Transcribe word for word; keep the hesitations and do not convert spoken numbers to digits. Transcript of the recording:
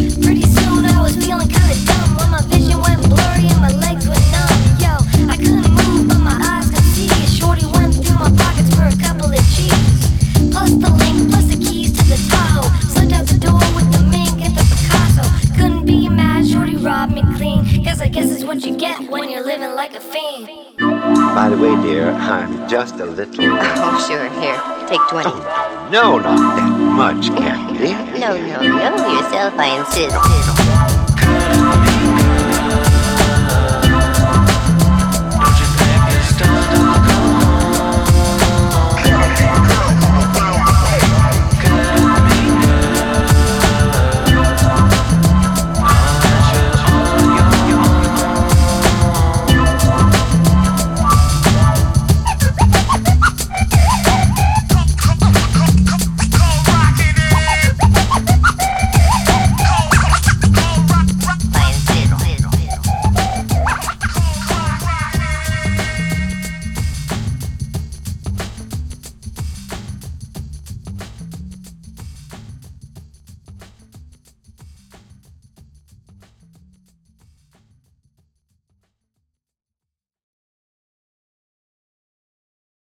Pretty soon I was feeling kinda dumb when my vision went blurry and my legs went numb. Yo, I couldn't move but my eyes could see. A shorty went through my pockets for a couple of G's. Plus the link, plus the keys to the Tahoe. Slipped out the door with the mink and the Picasso. Couldn't be mad, shorty robbed me clean. Guess I guess it's what you get when you're living like a fiend. By the way, dear, I'm just a little... Oh, sure. Here, take twenty. Oh, no, not that much, Candy. No, no, no. Yourself, I insist.